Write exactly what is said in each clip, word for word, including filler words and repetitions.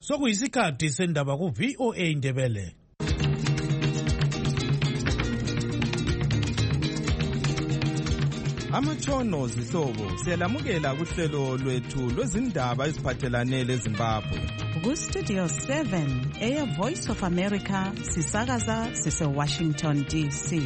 Sokuyisikhathi sendaba ku V O A Ndebele. Amatshono zihlobo siyalamukela kuhlelo lwethu lwezindaba eziphathelane leZimbabwe. Ku Studio seven, Air Voice of America, sisakaza sise Washington D C.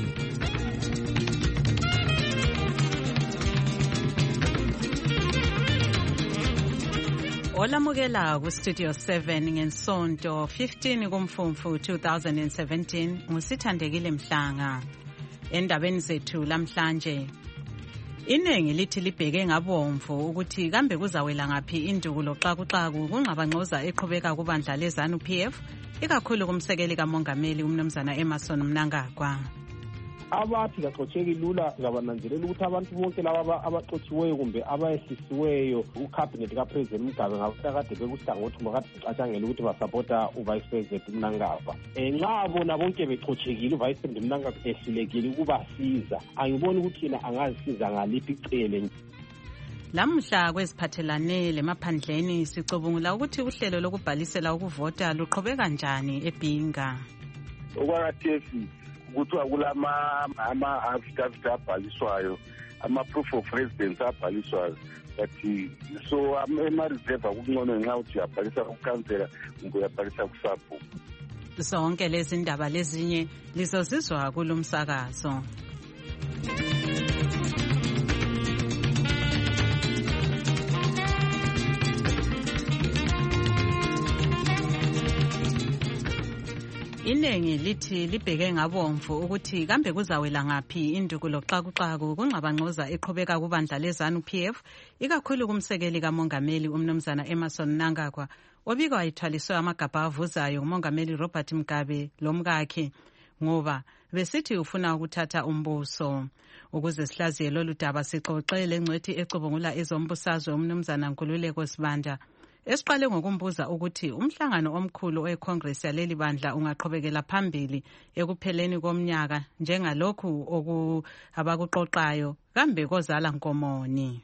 Olamukela ku Studio seven ngensonto fifteen kuMfumfu two thousand seventeen ngusithandekile Mhlanga. Endabeni zethu lamhlanje, iningi lithi libheke ngabomvu ukuthi kambe kuzawela ngaphi indukulo xakuxaku kunxabangxoza eqhubeka kubandla leZANU P F, ikakhulu kumsekeli kamongameli umnumzana Emmerson Mnangagwa. Abathi kaxotsheki lula ngabananzelela ukuthi abantu bonke laba abaxotshiweyo kumbe abayehlisiweyo ucabinet kaPresident Mugabe ngabakade bekuhlangothi bakacatshangela ukuthi basupporta uVice President Mnangagwa. Nxa bona bonke bexotshekile uVice President Mnangagwa ehlulekile ukubasiza, angiboni ukuthi yena angazisiza ngaliphi icele. Lamhla kweziphathelane lemaphandleni sicubungula ukuthi uhlelo lokubhalisela ukuvota luqhubeka kanjani eBhinga. Okwakathesi ukuthi akulama ama affidavit abhaliswayo, ama proof of residence abhaliswayo, but so ama reserve akungcono nxa uthi uyabhalisa ukukhansela kumbe uyabhalisa kusapho. Zonke lezi ndaba lezinye lizozizwa kulomsakazo. Iningi lithi libheke ngabomvu ukuthi kambe kuzawela ngaphi indukulo xakuxaku kunxabangxoza eqhubeka kubandla leZANU P F, ikakhulu kumsekeli kamongameli umnumzana Emmerson Mnangagwa, obika wayithwaliswe amagabha avuzayo umongameli Robert Mugabe lomkakhe ngoba besithi ufuna ukuthatha umbuso. Ukuze sihlaziye lolu daba sixoxe lengcwethi ecubungula ezombusazwe umnumzana Nkululeko Sibanda, esiqale ngokumbuza ukuthi umhlangano omkhulu weCongress yaleli bandla ungaqhubekela phambili ekupheleni komnyaka njengalokhu oku abakuqoqayo kambe kozala nkomoni.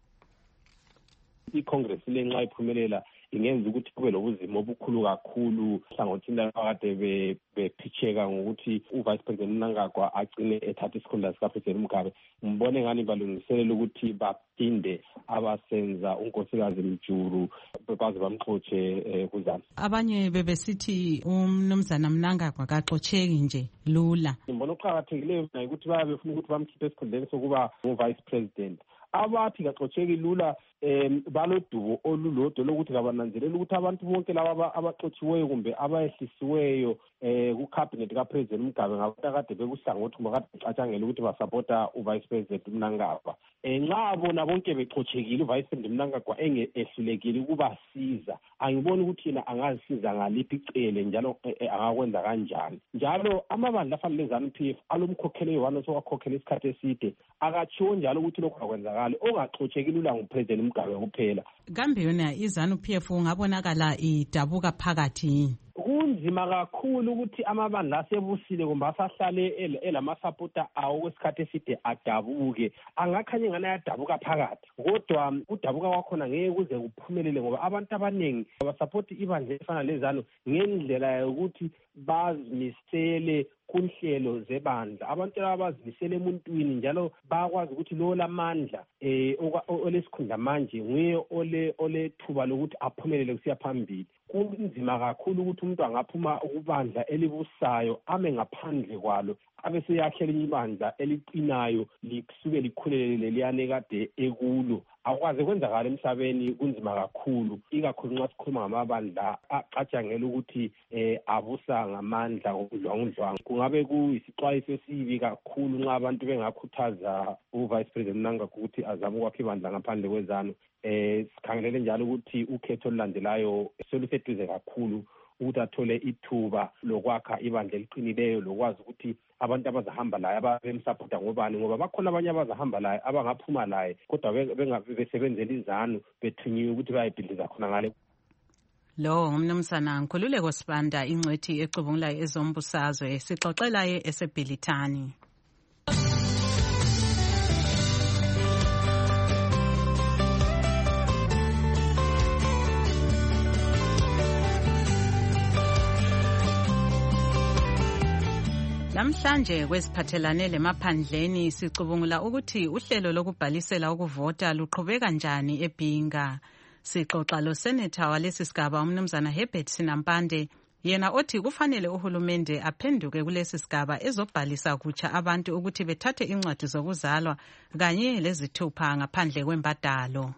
ICongress lenxa iphumelela ingenza ukuthi kube lobuzima obukhulu kakhulu hlangothini abakade bephitheka ngokuthi uVice President Mnangagwa agcine ethatha isikhundla sikaPresident Mugabe. Mbone ngani balungiselela ukuthi baphinde abasenza unkosikazi Mjuru baze bamxotshe kuZANU. Abanye bebesithi umnumzana Mnangagwa kaxotsheki nje lula. Mbona uqhakathekileyo ukuthi babe befuna ukuthi bamkhiphe esikhundleni sokuba uVice President. Abathi kaxotsheki lula em balodubo olulodwa lokuthi kabananzelela ukuthi abantu bonke laba abaxotshiweyo kumbe abayehlisiweyo eh kucabinet kaPresident Mugabe ngabakade bekuhlangothi bakacatshangela ukuthi basupporta uVice President Mnangagwa. Nxa bona bonke bexotshekile uVice President Mnangagwa engehlulekile ukubasiza, angiboni ukuthi yena angazisiza ngaliphi icele njalo angakwenza kanjani. Njalo amabandla afana leZANU P F alomkhokheli wano sokukhokhela isikhathi eside akachiwo njalo ukuthi lokho akwenzakala ongaxotshekile ula nguPresident Mugabe kuphela. Kambe yona iZANU P F ungabonakala idabuka phakathi. Kunzima kakhulu ukuthi amabandla asebusile kumbe asahlale elamasupporter awo kwesikhathi eside adabuke. Angakhanye ngana yadabuka phakathi, kodwa udabuka kwakhona ngeke kuze kuphumelele ngoba abantu abaningi abasupport ibandla efana leZANU ngendlela yokuthi bazimisele kunhlelo zebandla. Abantu abazimisele emuntwini njalo bakwazi ukuthi lo lamandla eh olesikhundla manje nguye ole olethuba lokuthi aphumelele kusiya phambili. Kunzima kakhulu ukuthi umuntu angaphuma ukubandla elibusayo ame ngaphandle kwalo abe seyakhelela ibandla eliqinayo lisuke likhulelele liyane kade ekulo. Akwazi kwenzakala emhlabeni, kunzima kakhulu ikakhulu nxa sikhuluma ngamabandla aqatshangela ukuthi eh abusa ngamandla okudlwangudlwangu. Kungabe kuyisixwayiso esibi kakhulu nxa abantu bengakhuthaza uVice President Mnangagwa ukuthi azame ukwakha ibandla ngaphandle kweZANU. Eh sikhangelele njalo ukuthi ukhetho olulandelayo soluseduze kakhulu ukuthi athole ithuba lokwakha ibandla eliqinileyo lokwazi ukuthi abantu abazahamba laye abemsupporta ngobani, ngoba bakhona abanye abazahamba laye abangaphuma laye kodwa besebenzela iZANU bethunyiwe ukuthi bayibhidliza khona ngale. Lo umnumzana Nkululeko Sibanda, ingcwethi ecubungula ezombusazwe, sixoxelaye eseBhilithani. Namhlanje kwesiphathelane lemaphandleni sicubungula ukuthi uhlelo lokubhalisela ukuvota luqhubeka njani eBhinga. Sixoxa lo Senator walesi sigaba umnumzana Herbert Sinampande, yena othi kufanele uhulumende aphenduke kulesi sigaba ezobhalisa kutsha abantu ukuthi bethathe incwadi zokuzalwa kanye lezithupha ngaphandle kwembadalo.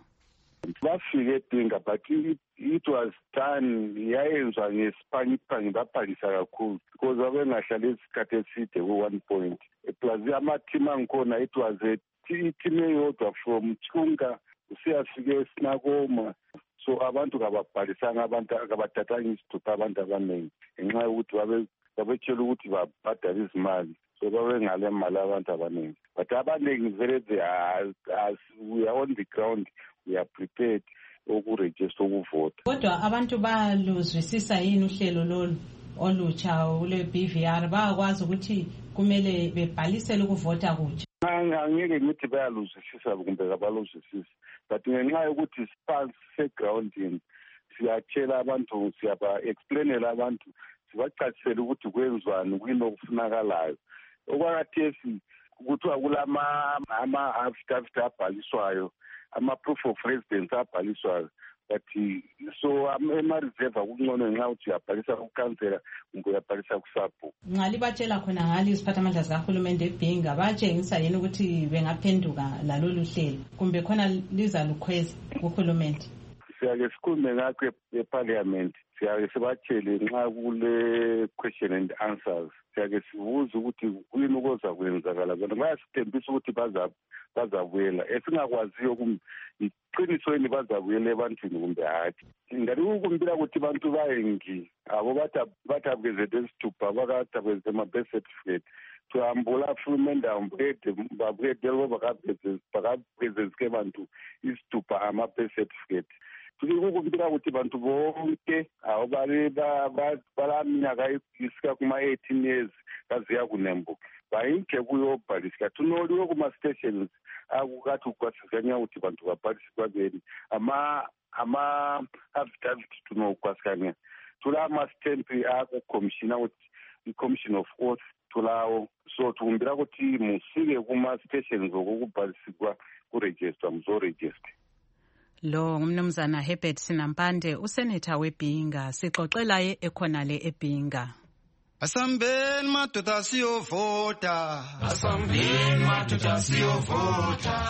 Bafike eBhinga but it was done yayenzwa ngesiphangi babhalisa kakhulu because babengahlali isikhathi eside ku-one point plus amateam angikhona it was a team eyodwa from Chunga usiyafike eSinakoma, so abantu kababhalisanga, abantu kabathathanga isithupha abantu abaningi ngenxa yokuthi babetshela ukuthi babhadala izimali, so babengale mali abantu abaningi. But abaningi vele as we are on the ground, we are prepared ukurejista ukuvota. Kodwa abantu baluzwisisa yini uhlelo lolu olutsha ule B V R, bayakwazi ukuthi kumele bebhalisele ukuvota kutsha? Angeke ngithi bayaluzwisisa kumbe kabaluzwisisi, but ngenxa yokuthi siphansi segroundini siyatshela abantu, siyaba-explainela abantu, sibachasisele ukuthi kwenziwani, kuyini okufunakalayo. Okwakathesi kuthiwa kulama-affidavit abhaliswayo, ama-proof of residence abhaliswayo, but so ema-reserve kungcono ngenxa ukuthi uyabhalisa kukhansela kumbe uyabhalisa kusabhu. Ngali batshela khona ngali isiphathamandla sikahulumende eBhinga, batshengisa yini ukuthi bengaphenduka lalolu hlelo kumbe khona liza lukhweza kuhulumende? Siyake sikhulume ngakho eParliament, siyake sibatshele nxa kule question and answers, siyake sibuze ukuthi kuyini okuza kwenzakala. Bona bayasithembisa ukuthi bazabuyela, esingakwaziyo iqinisweni bazabuyela ebantwini kumbe hathi. Ngani ukumbila ukuthi abantu bayengi abo bathabkezele isithupha, bakathabkezele ama-birth certificate, tuhambula fulumende ambuyede babuyedelo bakabhezezike bantu isithupha ama-birth certificate. Ukumbila ukuthi bantu bonke abo balaminyaka isika kuma-eighteen years kaziya kunembo bayinhle kuyobhalisika tunoliwe kuma-stations akukathi ukwasisanya ukuthi bantu babhalisi kwabeni ama-affidavit tunokwasisanya tula ama-stampi akukomishina ukuthi i-commission of oath tulawo, so tukumbira ukuthi musike kuma-stations okukubhalisikwa kurejista muzorejista. Lo ngumnumzana Herbert Sinampande, usenator weBhinga, sixoxelaye ekhonale eBhinga. Asambeni madoda siyovota, asambeni madoda siyovota,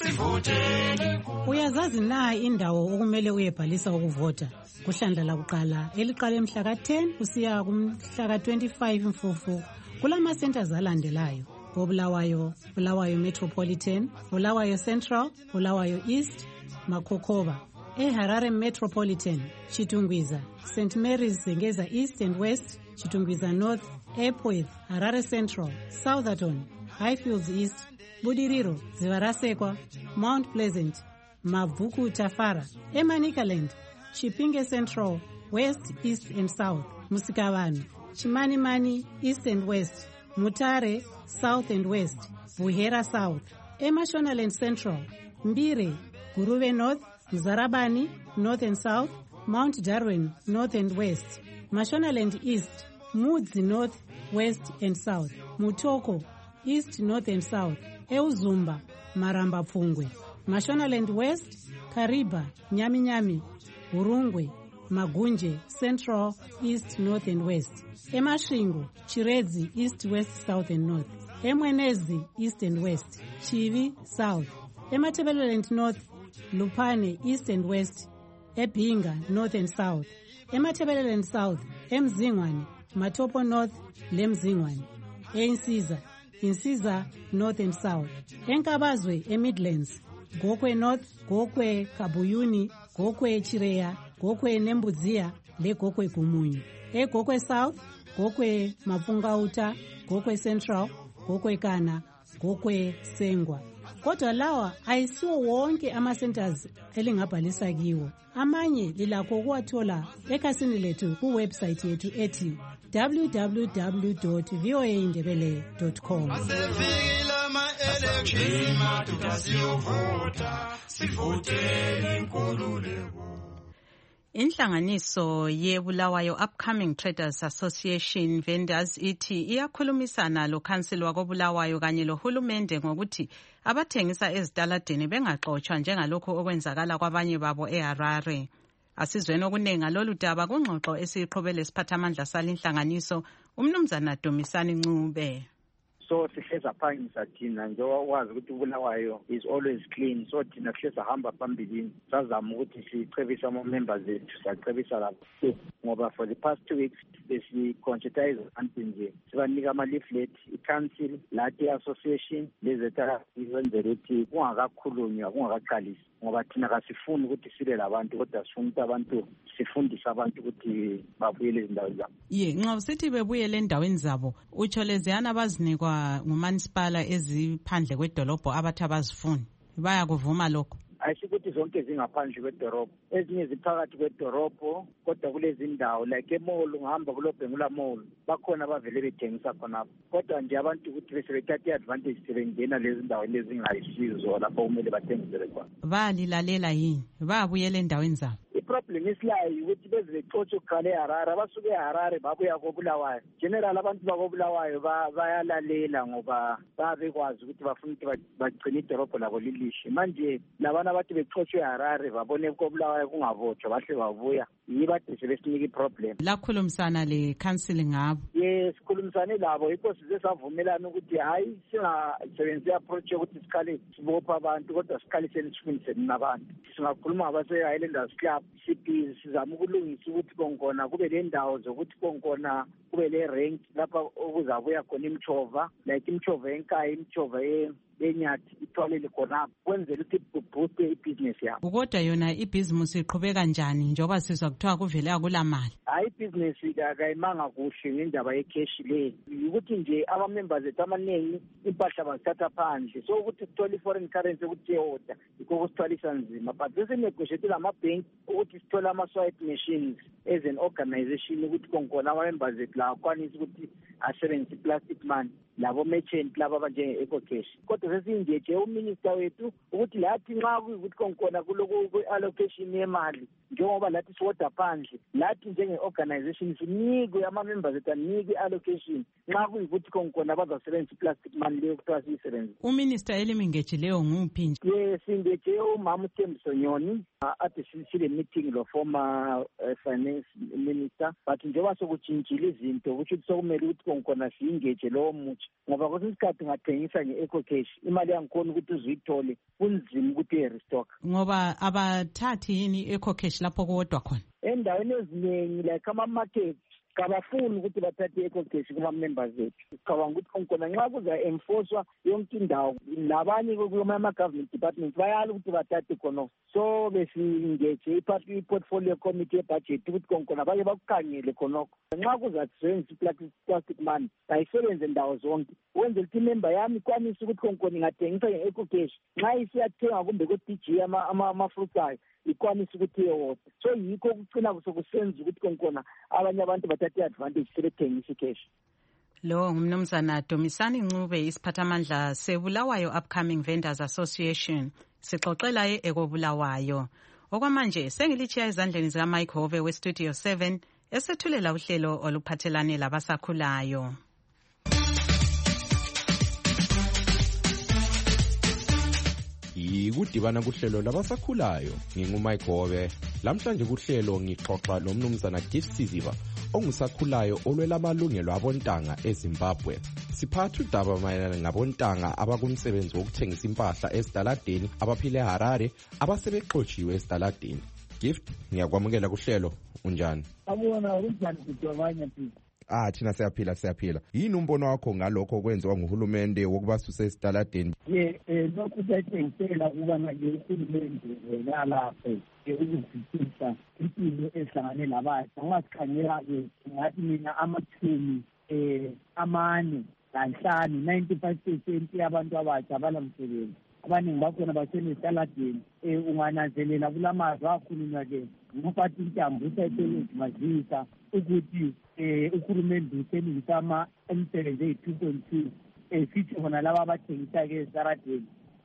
sivoteni. Uyazazi na indawo okumele uyebhalisa ukuvota? Kuhlandla lakuqala eliqala emhla ka-ten kusiya kumhla ka-twenty-five Mfumfu kulama centers alandelayo: Bulawayo, Bulawayo Metropolitan, Bulawayo Central, Bulawayo East, Makokoba, eHarare Metropolitan, Chitungwiza, Saint Mary's Zengeza East and West, Chitungwiza North, Epworth, Harare Central, Southerton, Highfields East, Budiriro, Zivarasekwa, Mount Pleasant, Mavuku Tafara, Emanikaland, Chipinge Central, West, East and South, Musikavani, Chimanimani, East and West, Mutare, South and West, Buhera South, Emashonaland Central, Mbire, Guruve North, Mzarabani, North and South, Mount Darwin, North and West, Mashonaland East, Mudzi North, West and South, Mutoko, East, North and South, Euzumba, Maramba Pfungwe, Mashonaland West, Kariba, Nyami Nyami, Urungwe, Magunje, Central, East, North and West, Emashingo, Chirezi, East, West, South and North, Emwenezi, East and West, Chivi, South, Ematebeleland North, Lupane, East and West, eBhinga, North and South, Ematebeleland South, eMzingwane, Matopo North, leMzingwane, eInsiza, Insiza, North and South, eNkabazwe, eMidlands, Gokwe North, Gokwe Kabuyuni, Gokwe Chireya, Gokwe Nembudzia, le Gokwe Gumunyu, eGokwe South, Gokwe Mafungauta, Gokwe Central, Gokwe Kana, Gokwe Sengwa. Kodwa lawa ayisiwo wonke ama-centers elingabhalisa kiwo. Amanye lilakho ukuwathola ekhasini lethu kuwebsite yethu ethi w w w dot v o a indebele dot com. Asefikile ama-election madoda siyovota, sivoteni inkululeko. Inhlanganiso yeBulawayo Upcoming Traders Association Vendors ithi iyakhulumisana lo-council wakoBulawayo kanye lohulumende ngokuthi abathengisa ezitaladeni bengaxotshwa njengalokhu okwenzakala kwabanye babo eHarare. Asizweni okuningi ngalolu daba kungxoxo esiyiqhubele siphathamandla salinhlanganiso umnumzana Dumisani Ncube. So sihleza phangisa thina njengoba wazi ukuthi uBulawayo is always clean, so thina sihleza hamba phambili sazama ukuthi sicebisa ama members ethu sacebisa lapho ngoba for the past two weeks besi-conscientize abantu nje sibanika ama-leaflet i-council lathi association lezetha izenzela ukuthi kungakakhulunywa kungakaqalisi ngoba thina kasifuni ukuthi sile labantu kodwa sifuna ukuthi abantu sifundise abantu ukuthi babuyele ezindaweni zabo. Ye nxa usithi bebuyele endaweni zabo utsho leziyana abazinikwa ngumanisipala eziphandle kwedolobho abathi abazifuni bayakuvuma lokho? Ayisikuthi zonke zingaphandle kwedorobho, ezinye ziphakathi kwedorobho kodwa kulezi ndawo like emall ungahamba kulobhengula mall bakhona abavele bethengisa khonapho kodwa nje abantu ukuthi besebethatha i-advantage sebengena lezi ndawo ezingayisizo lapho kumele bathengisele khona. Balilalela yini babuyela endaweni zabo? I-problem isilayo ukuthi beze becotshe ukukhala eHarare abasuke eHarare babuya koBulawayo. General abantu bakoBulawayo bayalalela ngoba babekwazi ukuthi bafuna ukuthi bagcine idorobho labo lilihle. Manje labana abathi becotshe eHarare babone koBulawayo kungabotshwa bahle babuya yibathi sebesinika i-problem. Lakhulumisana le council ngabo? Yes, sikhulumisane labo yikho size savumelana ukuthi hayi singasebenzisi approach yokuthi sikhale sibopha abantu kodwa sikhale senisifundise nabantu. Singakhuluma ngabase-Highlanders Club sibhizi sizama ukulungisa ukuthi konkona kube le ndawo zokuthi konkona kube le rank lapha okuzabuya khona imchova like imchova enkaya imchova enyathi itholele khona kwenzela ukuthi kubooste ibhizinesi yabo. Kodwa yona ibhizinesi iqhubeka kanjani njengoba sizwa kuthiwa kuvele akulamali? Hayi ibhizinesi akayimanga kuhle ngendaba yecash le ukuthi nje ama-members ethu amaningi impahla bazithatha phandle so ukuthi sithole i-foreign currency ukuthi ye-order yikho kusithwalisa nzima but sesinegoshetile ama-bank ukuthi sithole ama-swipe machines as an organization ukuthi konkona ama-members ethu la akwanise ukuthi asebenzise i-plastic money labo merchant laba abanje-ecocash kodwa sesingeje uminister wethu ukuthi lathi nxa kuyukuthi konkona kuloku kwe-allocation yemali njengoba lathi siwoda phandle lathi njenge-organization sinikwe ama-members ethu anikwe i-allocation nxa kuyukuthi konkona bazasebenzisa i-plastic money leyo kuthiwa siyisebenzise. Uminister elimingejileyo nguphi nje? Ye singeje umama uThembiso Nyoni ade sile meeting lo former uh, finance minister but njengoba sokutshintshile izinto kusho ukuthi sokumele ukuthi konkona siyingeje lowo mutsha ngoba kwesinye isikhathi ungathengisa nge-ecocash imali yangikhona ukuthi uzuyithole kunzima ukuthi i-restock ngoba abathathi yini i-ecocash lapho kuwodwa khona endaweni eziningi like ama-market kabafuni ukuthi bathathe i-ecocash kuma-members ethu. Sicabanga ukuthi konkona nxa kuza-enforcwa yonke indawo labanye kuma-government department bayala ukuthi bathathe khona so besingeje i-portfolio committee yebudget ukuthi konkona bake bakukhangele khonokho nxa kuzasebenzisa i-plastic money ayisebenze ndawo zonke wenzela ukuthi imember yami ikwanise ukuthi konkona ingathengisa nge-ecocash nxa isiyathenga kumbe ku-D G ama-fruits ayo ikwanise ukuthi yewona so yikho kucina sokusenza ukuthi konkona abanye abantu bathathe i-advantage sebethengisa i-cash. Lo ngumnumzana Dumisani Ncube isiphathamandla seBulawayo Upcoming Vendors Association sixoxela ekobulawayo. Okwamanje sengilitshiya ezandleni zika Mike Hove we Studio seven esethulela uhlelo oluphathelane labasakhulayo. Yikudibana kuhlelo labasakhulayo ngingumike Hove. Lamhlanje kuhlelo ngixoxa nomnumzana Gift Siziba ongusakhulayo olwela amalungelo abontanga eZimbabwe. Siphatha udaba mayelana ngabontanga abakumsebenzi wokuthengisa impahla esitaladeni abaphile eHarare abasebexotshiwe esitaladeni. Gift, ngiyakwamukela kuhlelo. Unjani? Abona unjani kudwabanya phi? Ah thina siyaphila siyaphila. Yini umbono wakho ngalokho okwenziwa nguhulumende wokubasusa esitaladeni? Ye eh lokhu kuyathengisela kuba manje uhulumende nalapho ukuzwisisa impilo ehlangane labantu. Ngasikhangela ke ngathi mina amathumi eh amane kanhlanu ninety-five percent yabantu abatsha balamsebenzi. Abaningi bakhona basenestaladeni eh ungananzelela kulamazwi akhulunywa ke ngophathi intambo usayethemazisa ukuthi eh uhulumende usenisama emsebenzi e two point two eh sithi khona laba abathengisa ke esaradeni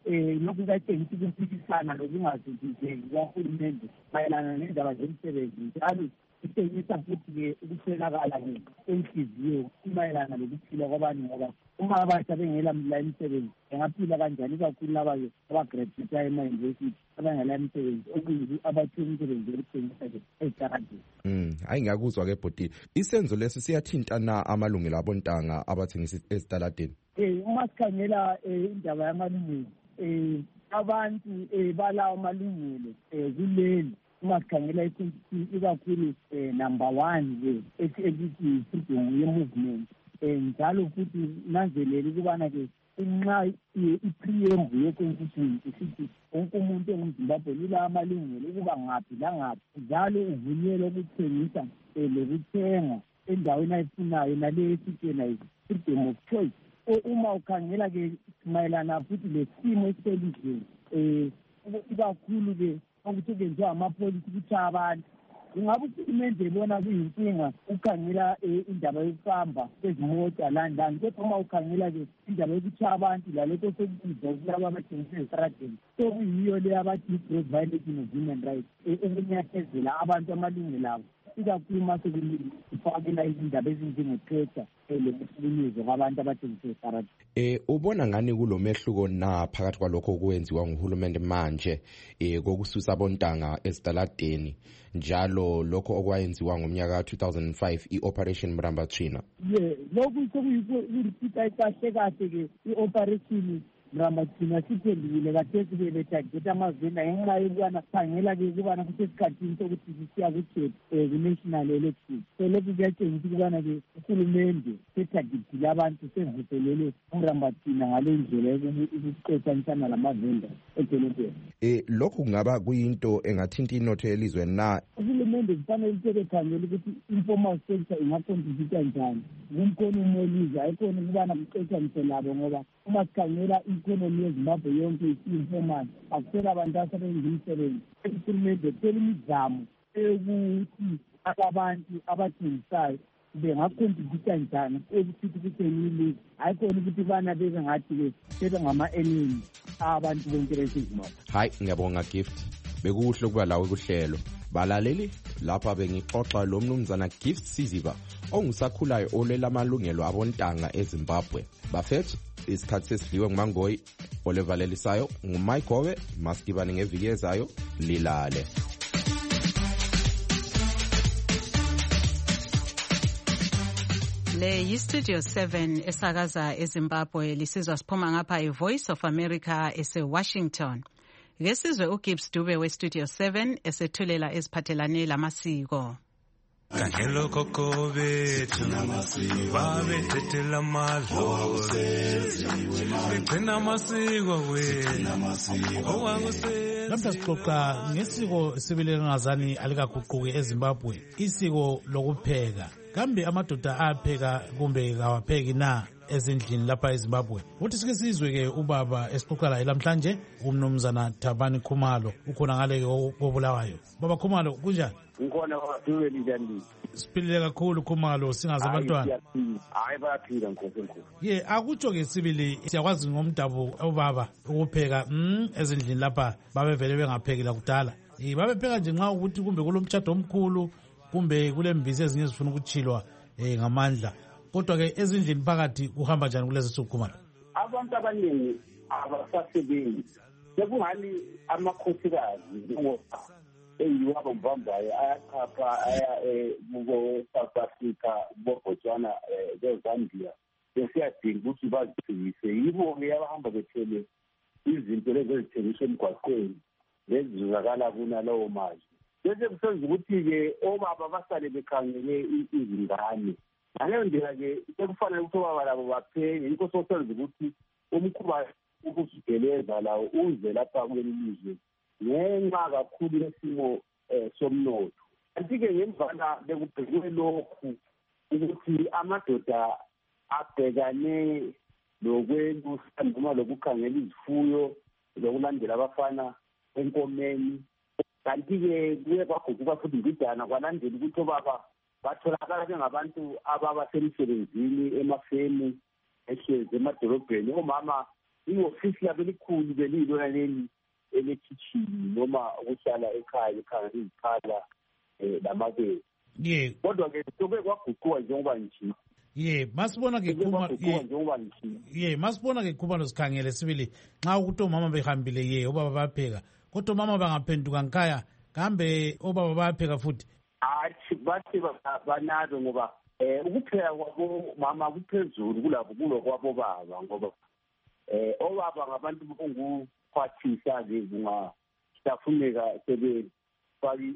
um lokhu katshengisa ukuphikisana lokungazizizeki kwahulumende mayelana nendaba zemisebenzi njalo itshengisa futhi-ke ukuswelakala-ke kwenhliziyo imayelana lokuphila kwabantu ngoba uma abasha bengela la imisebenzi bengaphila kanjani ikakhulu laba-ke abagraduate ema-university abangela imisebenzi okuyizi abathola imisebenzi yokuthengisa-ke ezitaradeni. Mm, hayi ngiyakuzwa-ke bhodile. Isenzo lesi siyathintana amalungelo abontanga abathengisa ezitaladeni. Eh uma sikhangela indaba yamalungelo eh abantu balawo amalungelo eh kuleli uma sikhangela ikakhulu number one ethi ethi freedom ye-movement njalo futhi nanzelele ukubana ke inxa i-preamble ye-constitution isithi wonke umuntu engumzimbabwe ula amalungelo ukuba ngaphi langaphi njalo uvunyelwe ukuthengisa lokuthenga endaweni ayifunayo nale esithi freedom of choice. Uma ukhangela ke mayelana futhi lesimo esiselizweni eh ikakhulu ke ukuthi kwenziwa amapolisi ukuthi abantu ingabe uhulumende ebona kuyinkinga ukhangela indaba yokuhamba ezimota landani kodwa uma ukhangela ke indaba yokuthi abantu lalokho sekubizwa kulabo abathengisa ezitaradeni sokuyiyo le abathi gross violation of human rights ukunyathezela abantu amalungelo abo ikakhulu uma sekufakela izindaba ezinjengeqeda lokuhlukunyezwa kwabantu abathengisa ezitaradeni. Eh ubona ngani kulo mehluko na phakathi kwalokho okwenziwa nguhulumende manje eh kokususa abontanga ezitaladeni njalo lokho okwayenziwa ngomnyaka ka two thousand five i-Operation Mrambathina? Yeah, lokhu sekuyikurepeata kahle kahle ke i-Operation Mrambathina siphendukile kathesi ke betageta amavenda ngenxa yokubana khangela ke ukubana kusesikhathini sokuthi sisiya kukhetho ku-national election. So lokhu kuyatshengisa ukubana ke uhulumende setagitile abantu sevuselele uMrambathina ngale ndlela yokuqothanisana lamavenda edolobheni. Eh lokhu kungaba kuyinto engathinta inotho yelizwe na? Uhulumende kufanele sebekhangela ukuthi informal sector ingacontribute njani kumkhono umolizwe ayikhona ukubana kuqothanise labo ngoba uma sikhangela i-economy yeZimbabwe yonke isi-informal akusela abantu asebenza imisebenzi. Uhulumende kuthela imizamo yokuthi abantu abathengisayo bengacontribute njani ekuthi kuthengile ayikhona ukuthi bana bebe ngathi-ke sebengama-enemy abantu bonke beseZimbabwe. Hayi ngiyabonga Gift, bekuhle ukuba lawe kuhlelo. Balaleli lapha bengixoxa lo mnumzana Gift Siziba ongusakhulayo olela amalungelo abontanga eZimbabwe. Bafethu isikhathi sesidliwe nguMangoyi, olevalelisayo nguMike Gobe. Masidibane ngeviki ezayo, lilale. Le yi-Studio seven esakaza eZimbabwe lisizwa siphuma ngapha i-Voice of America ese-Washington. Ngesizwe uGibbs Dube we-Studio seven esethulela eziphathelane lamasiko. Kangelo koko bethu babethethela amadlozi begcina amasiko wethu. Lamhla sixoxa ngesiko sibilengazani alikaguquki eZimbabwe, isiko lokupheka. Kambe amadoda apheka kumbe kawapheki na ezindlini lapha eZimbabwe? Uthi sike sizwe ke ubaba esixoxela lamhlanje umnumzana Thabani Khumalo ukhona ngale kobulawayo. Baba Khumalo kunjani? Ngikhona kwaDube njani? Siphilile kakhulu Khumalo singaze abantwana. Hayi bayaphila nkosi enkulu. Ye akutsho ke sibili siyakwazi ngomdabu obaba ukupheka mm ezindlini lapha babevele bengaphekela kudala. Eh babepheka nje nxa ukuthi kumbe kulomtshado omkhulu kumbe kulembizi ezinye ezifuna ukuchilwa eh ngamandla. Kodwa ke ezindlini phakathi kuhamba njani kulezi sukhumalo? Abantu abaningi abasasebenzi. Sekungani amakhosikazi ngoba eyiwo abambambayo ayachapha aya kubo South Africa boBotswana beZambia besiyadinga ukuthi bazithengise. Yibo ke abahamba bethele izinto lezi ezithengiswa emgwaqweni lezizakala kunalawo manje. Bese kusenza ukuthi-ke obaba basale bekhangele izingane. Ngaleyo ndlela-ke sekufanele ukuthi obaba labo bapheke. Yikho sosenza ukuthi umkhuba ukusigeleza lawo uze lapha kuleli lizwe ngenxa kakhulu yesimo somnotho. Kanti-ke ngemvana bekubhekwe lokhu ukuthi amadoda abhekane lokwelusa noma lokukhangela izifuyo lokulandela abafana enkomeni. Kanti-ke kuye kwaguquka futhi mbijana kwalandela ukuthi obaba batholakala njengabantu ababa semsebenzini emafemi ehlezi emadolobheni. Omama ihofisi labo elikhulu belilo naleli elekitchen noma ukuhlala ekhaya ekhaya izikhala lamabele. Yeah. Kodwa ke soke kwaguquka njengoba nje. Yeah, masibona ke kuma yeah, masibona ke kuba nosikhangele sibili nxa ukuthi omama behambile ye obaba bayapheka. Kodwa omama bangaphenduka ngikhaya kambe obaba bayapheka futhi. Hayi bathi banado ngoba eh ukupheka kwabo mama kuphezulu kulabo kulo kwabo baba ngoba eh obaba ngabantu bonguphathisa ke kunga siyafuneka sebe faki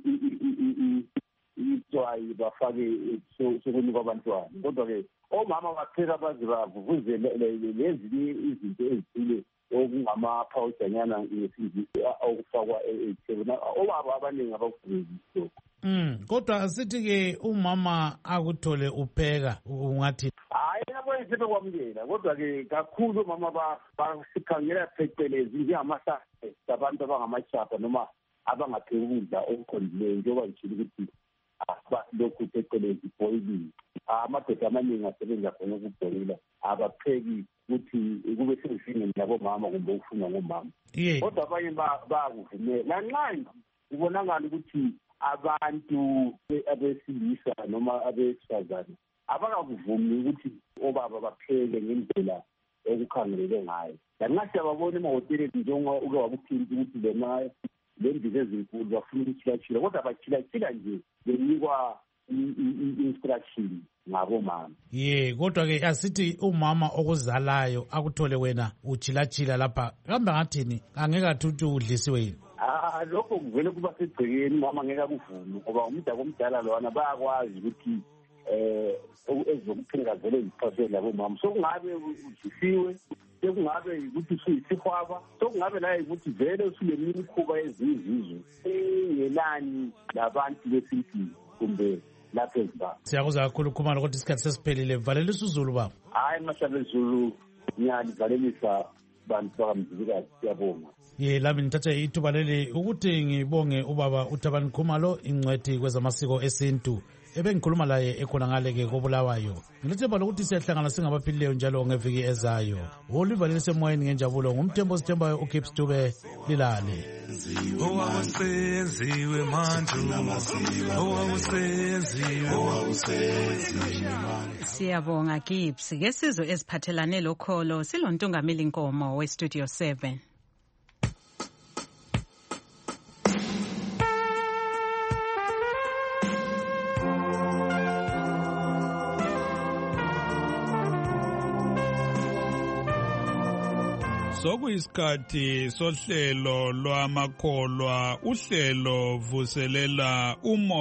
itswayi bafake sokunika abantwana kodwa ke omama bapheka baze bavuvuzele lezi izinto ezithile okungama-powdernyana ngesingisi okufakwa ethebuna obaba abaningi abakufundisi. Mm, kodwa asithi-ke umama akuthole upheka ungathi hayi yabo sebekwamukela kodwa-ke kakhulu omama basikhangela phecelezi njengamahlahla abantu abangamachapha noma abangapheki ukudla okuqondileyo njengoba ngitshile ukuthi lokhu phecelezi boiling. Amadoda amaningi asebenza khona ukubhoyila abapheki ukuthi kube sezingeni labomama kumbe ukufuna ngomama. Kodwa abanye bakuvumela lanxa kubonakala ukuthi abantu abesilisa noma abesifazane abakakuvumi ukuthi obaba bapheke ngendlela ekukhangeleke ngayo. Lanxa siyababona emahhoteleni njengoba uke wakuthinta ukuthi lena lembiza ezinkulu bafuna ukuchilachila kodwa bachilachila nje benikwa i-instruction ngabomama. Ye kodwa ke asithi umama okuzalayo akuthole wena uchilachila lapha kambe ngathini angeke athi udlisiwe yini? Ah lokho kuvele kuba segcekeni mama ngeke akuvumi ngoba umdako omdala lona bayakwazi ukuthi eh ezokupheka vele izixhasele labomama so kungabe udlisiwe sekungabe ukuthi usuyisihwaba sokungabe la ukuthi vele usulemikhuba ezizizwe engelani labantu besintini kumbe lapho eziba. Siyakuza kakhulu Khumalo ukuthi isikhathi sesiphelile valelisa uZulu baba. Hayi mahlabe Zulu ngiyalivalelisa bantu bakamzilikazi siyabonga. Ye lami ngithatha ithuba leli ukuthi ngibonge ubaba uThabani Khumalo ingcwethi kwezamasiko esintu ebengikhuluma laye ekhona ngale-ke kobulawayo. Ngilethemba lokuthi siyahlangana singabaphilileyo njalo ngeviki ezayo. Ulivalelise emoyeni ngenjabulo ngumthembo sithembayo uKips Dube lilale. Owawusenziwe manje owawusenziwe. Siyabonga Gibbs ngesizwe eziphathelane lokholo silontungameli Nkomo we-Studio seven. Sokuyisikhathi sohlelo lwamakholwa uhlelo vuselela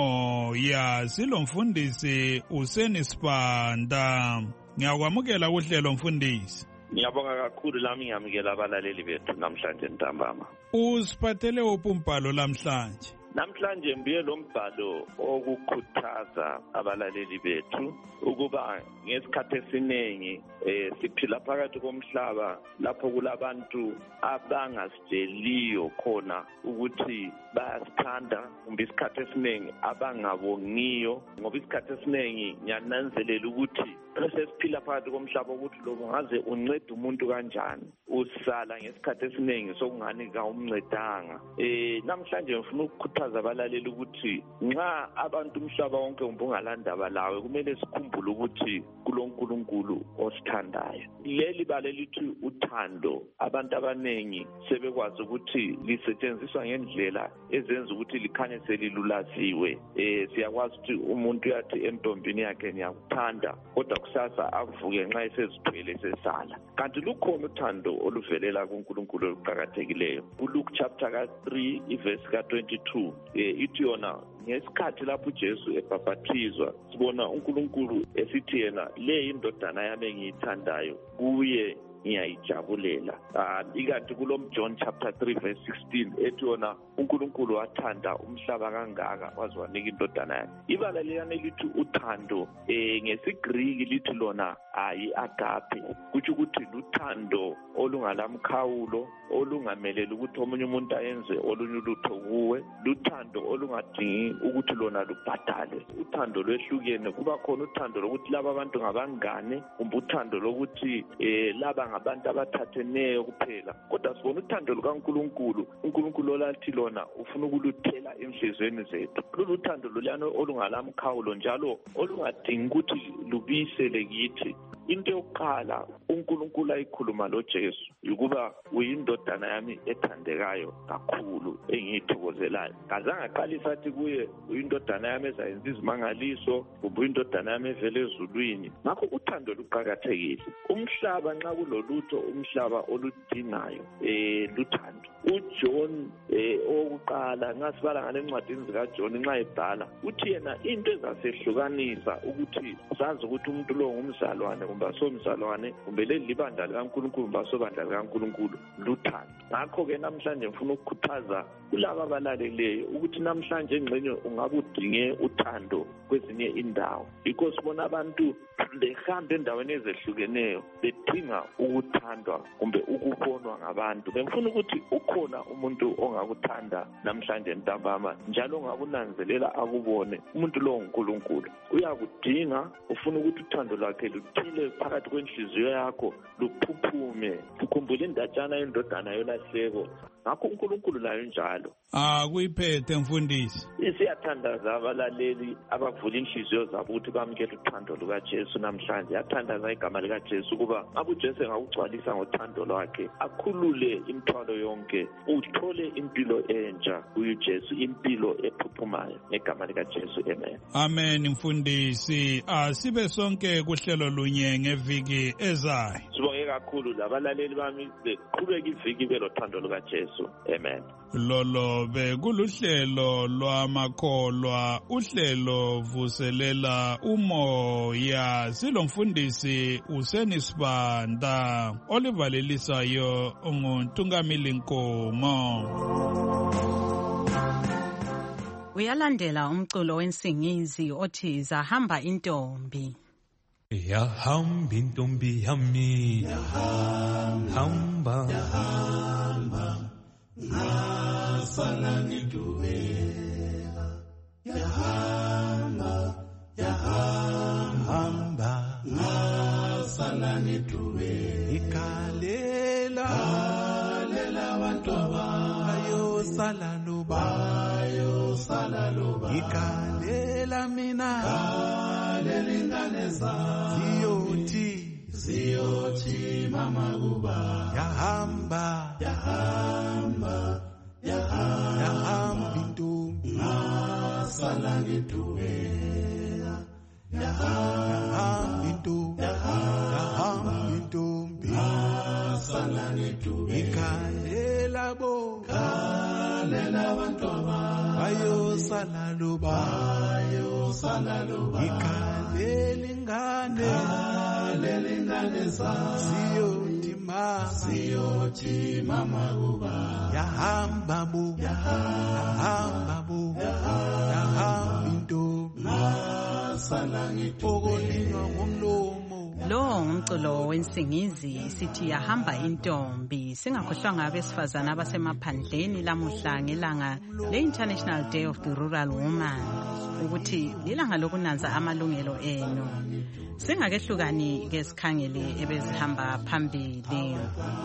umoya silomfundisi Useni Sibanda. Ngiyakwamukela uhlelo mfundisi. Ngiyabonga kakhulu lami ngiyamukela abalaleli bethu namhlanje ntambama. Usiphathele upumbalo namhlanje. Namhlanje mbiye lo mbhalo okukhuthaza abalaleli bethu ukuba ngesikhathi esiningi eh siphila phakathi komhlaba lapho kulabantu abangasitsheliyo khona ukuthi bayasithanda kumbe isikhathi esiningi abangabongiyo ngoba isikhathi esiningi ngiyananzelela ukuthi sesiphila phakathi komhlaba ukuthi lo ngaze uncede umuntu kanjani usala ngesikhathi esiningi sokungani ka umncedanga. Eh namhlanje ngifuna ukukhuthaza abalaleli ukuthi nxa abantu umhlaba wonke umbungalandaba lawe kumele sikhumbule ukuthi kulonkulunkulu osithandayo. Leli bale lithi uthando abantu abanengi sebekwazi ukuthi lisetshenziswa ngendlela ezenza ukuthi likhanye selilulaziwe. Eh siyakwazi ukuthi umuntu yathi entombini yakhe ngiyakuthanda kodwa kusasa avuke nxa esezithwele sesala. Kanti lukhona uthando oluvelela kuNkulunkulu oluqhakathekileyo. kuLuke chapter ka three iverse ka twenty-two eh ithi yona ngesikhathi lapho uJesu ebhaphathizwa sibona uNkulunkulu esithi yena le indodana yami engiyithandayo kuye ngiyayijabulela. Ah ikanti kulo John chapter three verse sixteen ethi yona uNkulunkulu wathanda umhlaba kangaka waze wanika indodana yakhe. Ibala liyane lithi uthando eh ngesiGriki lithi lona ayi agape kuthi ukuthi luthando olungalamkhawulo olungamelela ukuthi omunye umuntu ayenze olunye ulutho kuwe luthando olungadingi ukuthi lona lubhadale. Uthando lwehlukene kuba khona uthando lokuthi laba abantu ngabangane kumbe uthando lokuthi eh laba ngabantu abathatheneyo kuphela, kodwa sibona uthando lukaNkulunkulu. uNkulunkulu olathi lona ufuna ukuluthela enhlizweni zethu. Lolu uthando loluyana olungalamkhawulo njalo olungadingi ukuthi lubisele kithi. Into yokuqala uNkulunkulu ayikhuluma loJesu ukuba uyindodana yami ethandekayo kakhulu engiyithokozelayo. Kazange aqalisa athi kuye uyindodana yami ezayenza izimangaliso, kumbe uyindodana yami evele ezulwini. Ngakho uthando luqakathekile. Umhlaba nxa kulolutho umhlaba oludingayo eh luthando. uJohn eh okuqala ngasibala ngale ncwadini zikaJohn nxa ebhala uthi yena into ezasehlukanisa ukuthi sazi ukuthi umuntu lo ngumzalwane kumbe asomzalwane kumbe leli libandla likaNkulunkulu kumbe asobandla likaNkulunkulu luthando. Ngakho ke namhlanje ngifuna ukukhuthaza kulabo abalaleleyo ukuthi namhlanje engxenye ungabe udinge uthando kwezinye indawo, because bona abantu behamba endaweni ezehlukeneyo bedinga ukuthandwa kumbe ukubonwa ngabantu. Bengifuna ukuthi ukhona umuntu ongakuthanda namhlanje ntambama njalo ongakunanzelela akubone. Umuntu lo nguNkulunkulu uyakudinga, ufuna ukuthi uthando lwakhe luthile phakathi kwenhliziyo yakho, luphuphume. Ukhumbule indatshana yendodana yolahleko. Ngakho uNkulunkulu layo njalo. Ah kuyiphethe mfundisi. Siyathandaza abalaleli abavula inhliziyo zabo ukuthi bamkele uthando lukaJesu namhlanje. Yathandaza igama likaJesu kuba abuJesu engakugcwalisa ngothando lwakhe, akhulule imithwalo yonke, uthole impilo entsha kuJesu, impilo ephuphumayo ngegama likaJesu. Amen. Amen mfundisi. Asibe sonke kuhlelo lunye ngeviki ezayo. Sibonge kakhulu labalaleli bami beqhubeka iviki belothando lukaJesu. Amen. Lolo bekuluhlelo lwamakholwa, uhlelo vuselela umoya. Silomfundisi Useni Sibanda, olivalelisayo unguNtungamili Nkomo. Uyalandela umculo wensingizi othi Zahamba Intombi. Yahamba intombi yami, yahamba, yahamba, ngasala ngidubeka. Yahamba, yahamba, ngasala ngidubeka. Ikalela, ikalela abantu abayo sala lubayo sala lubayo. Ikalela mina, ikalela ingane zami. Ziyoti, ziyoti mama kuba. Yahamba, yahamba, yahamba, yahamba intombi ngasala ngidubeka. Yahamba intombi, yahamba intombi ngasala ngidubeka. Ikalela bo, ikalela abantu abayo sala lubayo sala lubayo. Ikalela ingane, ikalela ingane zami. Ziyoti mama, ziyoti mama kuba. Yahamba bo, yahamba bo, yahamba intombi ngasala ngidubeka. Ngomlomo Lo ngumculo wensingizi sithi Yahamba Intombi. Singakhohlwanga abesifazana abasemaphandleni lamuhla ngelanga le-International Day of the Rural Woman ukuthi lilanga lokunanza amalungelo enu. Singakehlukani ke sikhangele ebezihamba phambili.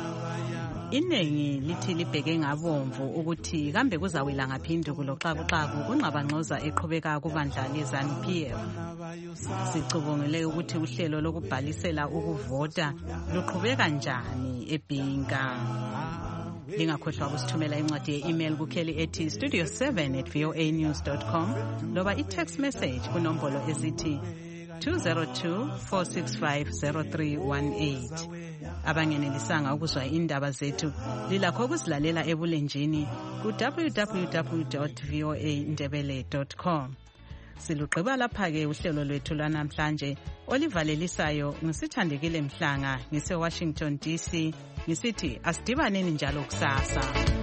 Inengi lithi libheke ngabomvu ukuthi kambe kuzawela ngaphindu kuloxakuxaku kunqabangxoza eqhubeka kubandla leZANU P F. Sicubungile ukuthi uhlelo lokubhalisela ukuvota luqhubeka njani eBhinga. Lingakhohlwa ukusithumela incwadi ye-email kukheli ethi studio seven at voa news dot com loba i-text message kunombolo esithi two zero two, four six five, zero three one eight. Abangenelisanga ukuzwa indaba zethu lilakho ukuzilalela ebulenjini ku w w w dot voa ndebele dot com. Siluqhiba lapha ke uhlelo lwethu lwanamhlanje olivalelisayo ngisithandekile Mhlanga ngise Washington D C ngisithi asidibaneni njalo kusasa.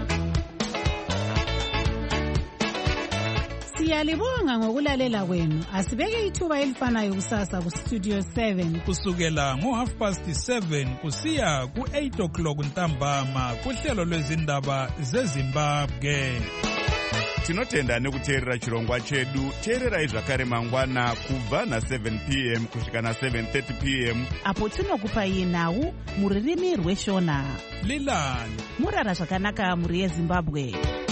Siyalibonga ngokulalela kwenu. Asibeke ithuba elifanayo kusasa ku Studio seven kusukela ngo half past seven kusiya ku eight o'clock ntambama kuhlelo lwezindaba zeZimbabwe. tinotenda nekuteerera chirongwa chedu. Teererai zvakare mangwana kubva na-seven p m kusvika na-seven thirty p m apo tinokupai nhau mururimi rweshona. Lilani murara zvakanaka mhuri yeZimbabwe.